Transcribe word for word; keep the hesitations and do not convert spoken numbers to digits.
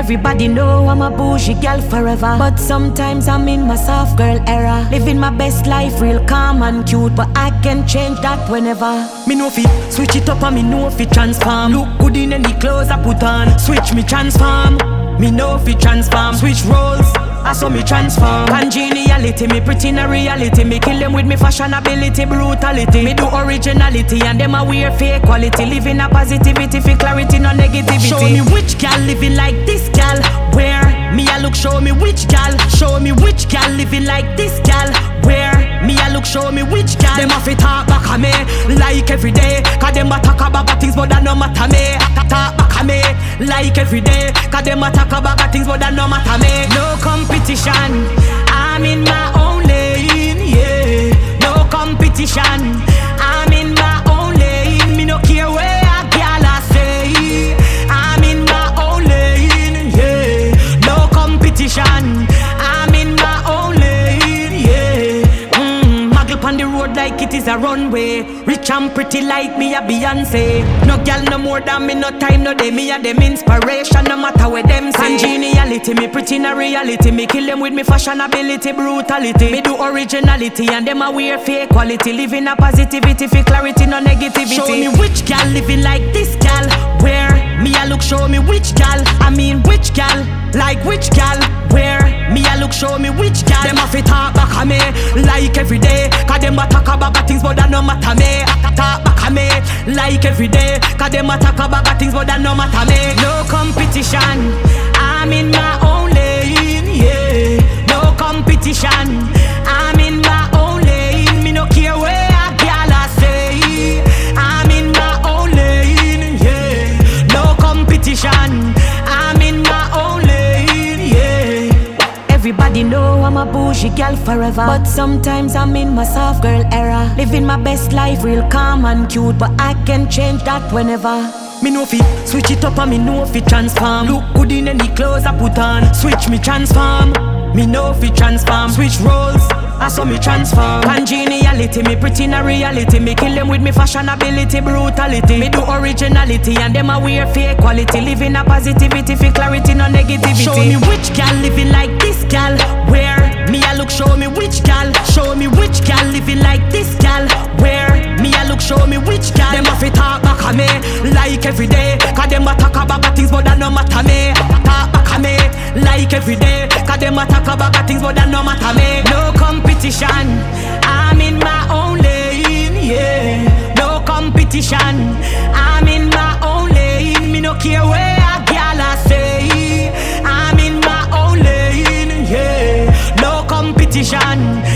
Everybody know I'm a bougie girl forever, but sometimes I'm in my soft girl era. Living my best life real calm and cute, but I can change that whenever. Me know fi switch it up and me know fi transform. Look good in any clothes I put on. Switch me transform. Me know fi transform. Switch roles, I saw me transform. Congeniality, me pretty in a reality. Me kill them with me fashionability, brutality. Me do originality and them a wear fake quality. Living a positivity for clarity, no negativity. Show me which gal living like this gal. Where me a look, show me which gal. Show me which gal living like this gal. Where me a look, show me which gal. Them a fi talk back a me like every day. Cause them a talk about things but that no matter me. Talk back a me like every day. Cause them a talk about things but that no matter me. No competition, I'm in my own lane, yeah. No competition, I'm in my own lane. Me no care where a gal a say. I'm in my own lane, yeah. No competition, I'm in my own lane, yeah. Mm, Muggle on the road like it is a runway. Rich and pretty like me a Beyonce. No gal no more than me, no time no day. Me a them inspiration, no matter where them say. Congeniality, me pretty in a reality. Me kill them with me fashionability, brutality. Me do originality and them a wear fake quality. Living a positivity for clarity, no negativity. Show me which gal living like this gal. Where me a look, show me which gal. I mean which gal, like which gal. Where me a look, show me which gal. Them a fi talk back a me like every day. Cause them a talk about things but that no matter me. Talk back a me like every day. Cause them a talk about things but that no matter me. No competition, I'm in my own lane, yeah. No competition, I'm in my own lane. Me no care where a gal a say. I'm in my own lane, yeah. No competition, I'm in my own lane, yeah. Everybody know I'm a bougie girl forever, but sometimes I'm in my soft girl era. Living my best life real calm and cute, but I can change that whenever. Me know fi switch it up and me know fi transform. Look good in any clothes I put on. Switch me transform. Me know fi transform. Switch roles, I saw me transform. Congeniality, me pretty in a reality. Me kill them with me fashionability, brutality. Me do originality and them a wear fake quality. Living a positivity for clarity, no negativity. Show me which gal living like this gal. Where me a look, show me which gal. Show me which gal living like this gal. Where me a look, show me which gal. Them a fi talk back a me like every day. Cause them a talk about things but that no matter me. Talk back a me like every day. Cause them a talk about things but that no matter me. No competition, I'm in my own lane, yeah. No competition, I'm in my own lane. Me no care where a gal a say. I'm in my own lane, yeah. No competition,